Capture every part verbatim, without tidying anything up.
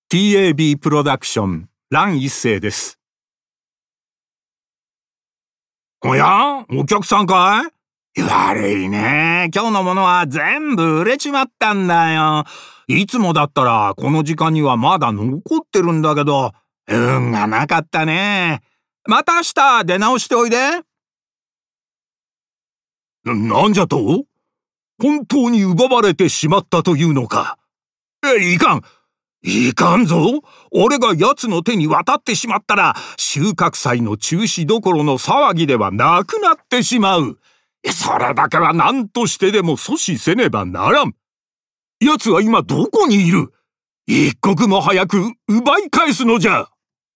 ティーエービー プロダクション、蘭一世です。おや、お客さんかい？悪いね。今日のものは全部売れちまったんだよ。いつもだったらこの時間にはまだ残ってるんだけど、運がなかったね。また明日出直しておいで。な、なんじゃと？本当に奪われてしまったというのか？え、いかん。いかんぞ。俺が奴の手に渡ってしまったら、収穫祭の中止どころの騒ぎではなくなってしまう。それだけは何としてでも阻止せねばならん。奴は今どこにいる？一刻も早く奪い返すのじゃ。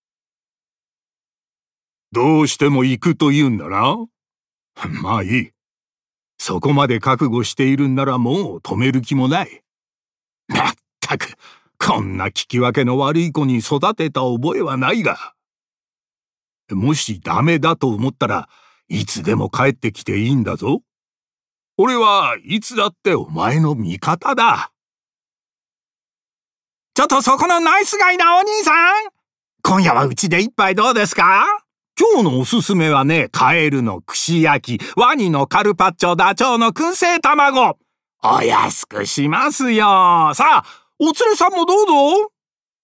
どうしても行くと言うんだな。まあいい。そこまで覚悟しているんならもう止める気もない。まったく。こんな聞き分けの悪い子に育てた覚えはないが。もしダメだと思ったらいつでも帰ってきていいんだぞ。俺はいつだってお前の味方だ。ちょっとそこのナイスガイなお兄さん、今夜はうちで一杯どうですか？今日のおすすめはね、カエルの串焼き、ワニのカルパッチョ、ダチョウの燻製卵。お安くしますよ。さあ、お連れさんもどうぞ。